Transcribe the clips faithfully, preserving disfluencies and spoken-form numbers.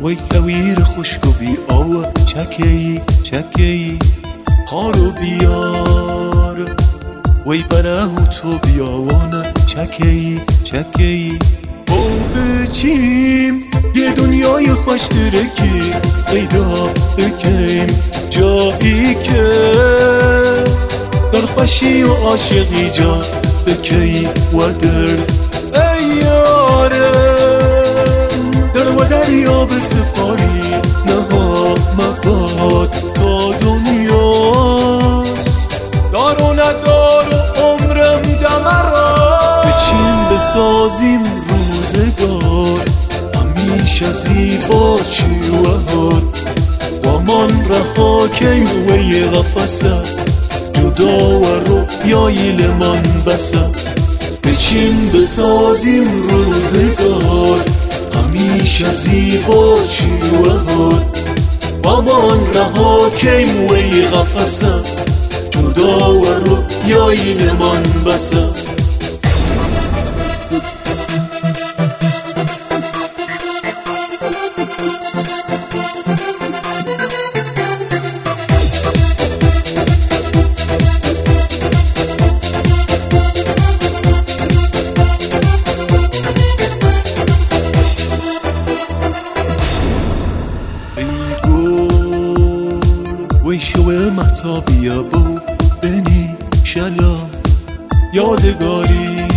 وی کویر خشک و بی آوا چکی چکی خارو بیار وی برهو تو بیاوانا چکی چکی او بچیم یه دنیای خوش درکی پیدا بکیم جایی که در خوشی و عاشقی جا بکی و در ای یارم در و دریا بسپاری نها مباد تا دنیاست دار و ندار و عمرم جمرا بچین بسازیم روزگار همیشه زیبا چی و هار و من رها کیم وی غفصه جدا و رویای لمن بسه بچین بسازیم روزگار همیشه زیبا چی و هار و من رها کیم وی غفصه جدا و رویای لمن بسه وی شوه محتابیا بو بنی شلا یادگاری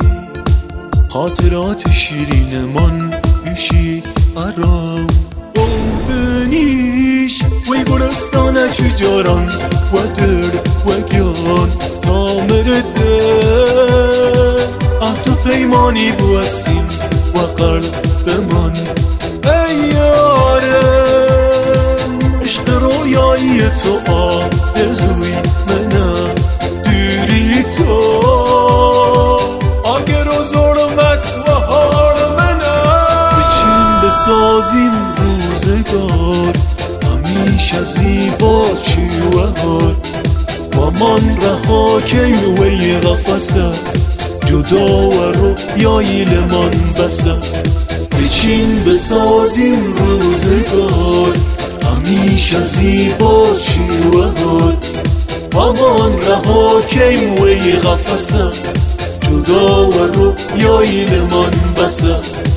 خاطرات شیرین من بیشی ارام او بنیش وی گلستانه چجاران و در و گیان تا مرده عهد و پیمانی بوستیم و قلب بمان ای یارم عشق رویایی تو آرزوی منم دوری تو آگر و ظلمت و هار منم بچین بسازیم روزگار همیشه زیبا چی و هار و من رها کیم وی غفصه جدا و رویای لمن بسه بچین بسازیم روزگار همیشه زیبا چی و هار و من رها کیم وی غفصه جدا و رویای لمن بسه